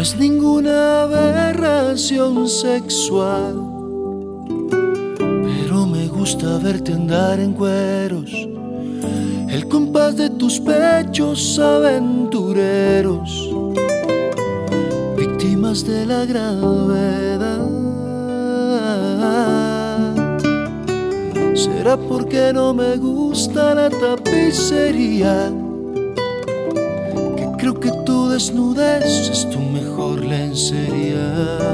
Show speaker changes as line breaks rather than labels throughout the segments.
es ninguna aberración sexual, pero me gusta verte andar en cueros, el compás de tus pechos aventureros, víctimas de la gravedad. ¿Será porque no me gusta la tapicería? Que creo que tu desnudez es tu mejor lencería.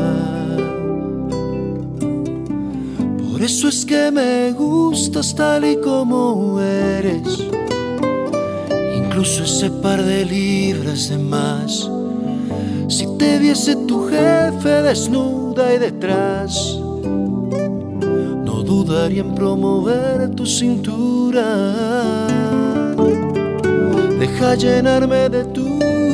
Por eso es que me gustas tal y como eres, incluso ese par de libras de más. Si te viese tu jefe desnuda y detrás, no dudaría en promover tu cintura. Deja llenarme de tu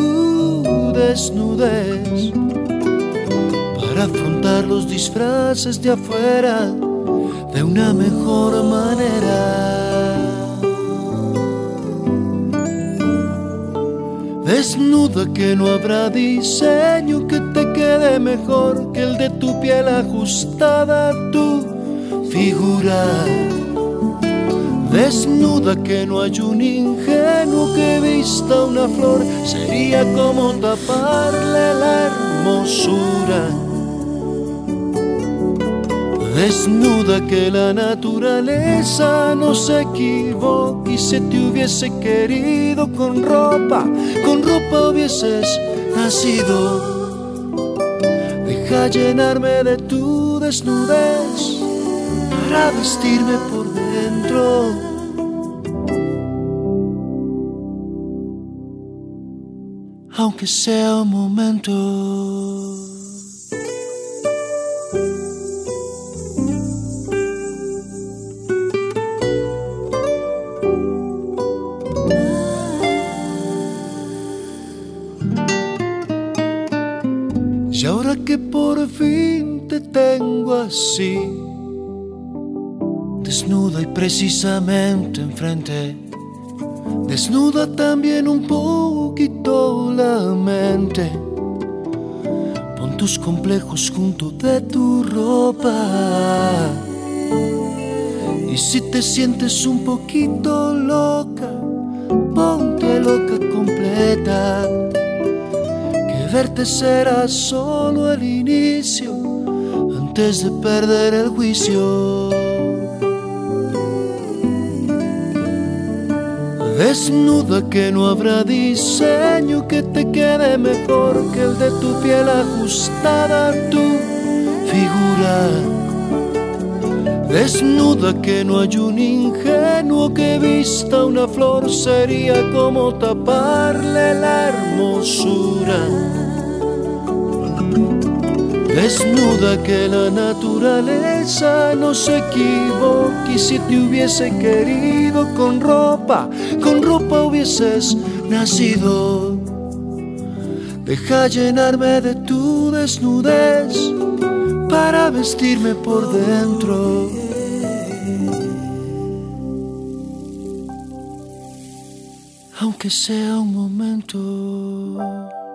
desnudez para afrontar los disfraces de afuera de una mejor manera. Desnuda que no habrá diseño que te quede mejor que el de tu piel ajustada a tu figura. Desnuda que no hay un ingenuo que vista una flor, sería como taparle la hermosura. Desnuda que la naturaleza no se equivoque y si te hubiese querido con ropa hubieses nacido. Deja llenarme de tu desnudez para vestirme por dentro. Aunque sea un momento. Y ahora que por fin te tengo así, desnuda y precisamente enfrente, desnuda también un poquito la mente. Pon tus complejos junto de tu ropa. Y si te sientes un poquito loca, ponte loca completa. Verte será solo el inicio antes de perder el juicio. Desnuda que no habrá diseño que te quede mejor que el de tu piel ajustada a tu figura. Desnuda que no hay un ingenuo que vista una flor, sería como taparle la hermosura. Desnuda que la naturaleza no se equivoque y si te hubiese querido con ropa hubieses nacido. Deja llenarme de tu desnudez para vestirme por dentro. Aunque sea un momento.